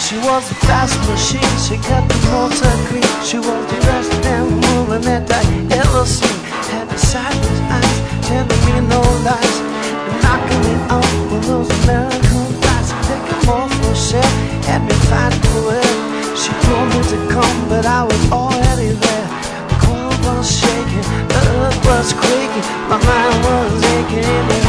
She was a fast machine, she got the motor green. She was dressed and moving at that yellow scene. Had the sideways eyes, telling me no lies, and knocking me out with those American lights. Taking more for share, had me fighting for it. She told me to come, but I was already there. The cold was shaking, the earth was quaking, my mind was aching.